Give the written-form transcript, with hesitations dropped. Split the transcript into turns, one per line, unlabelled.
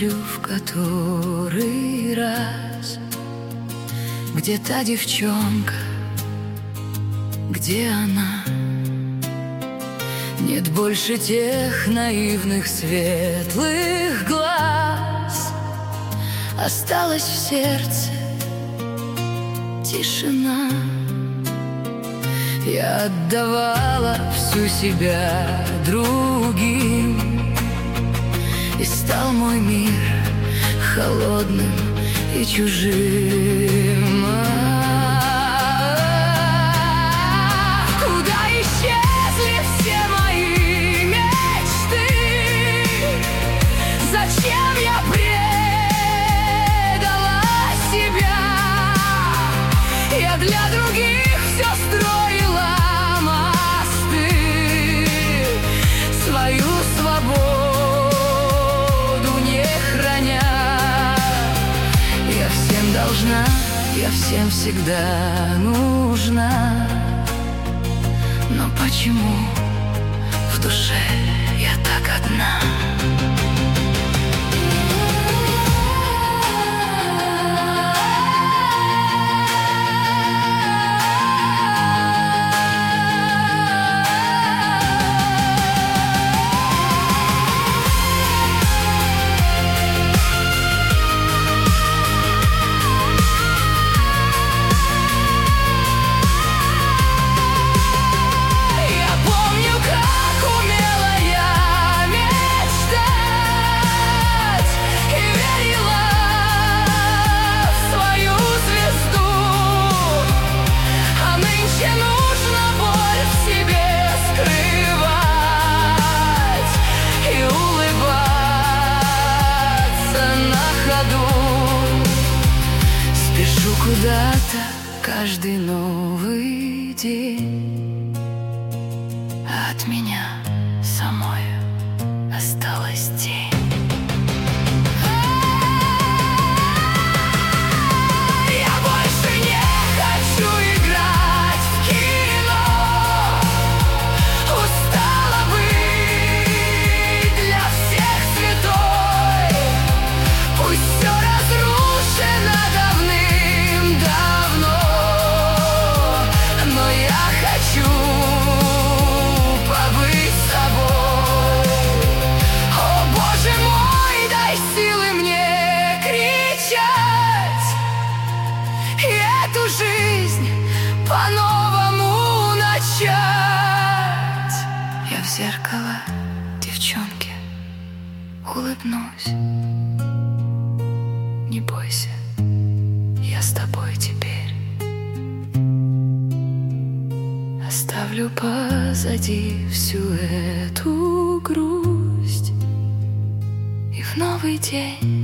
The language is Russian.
смотрю в который раз, где та девчонка, где она? Нет больше тех наивных светлых глаз, осталась в сердце тишина. Я отдавала всю себя другим, и стал мой мир холодным и чужим. Куда исчезли все мои мечты? Зачем я предала себя? Я для других все строила мосты, свою свободу не храня. Я всем должна, я всем всегда нужна. Но почему в душе я так одна? Спешу куда-то каждый новый день, а от меня самой осталась тень. Я больше не хочу играть в кино, устала быть для всех святой. Пусть все разрушено давным-давно, но я хочу побыть собой. О, Боже мой, дай силы мне кричать и эту жизнь по-новому начать. Я в зеркало девчонке улыбнусь. Не бойся, я с тобой теперь. Оставлю позади всю эту грусть, и в новый день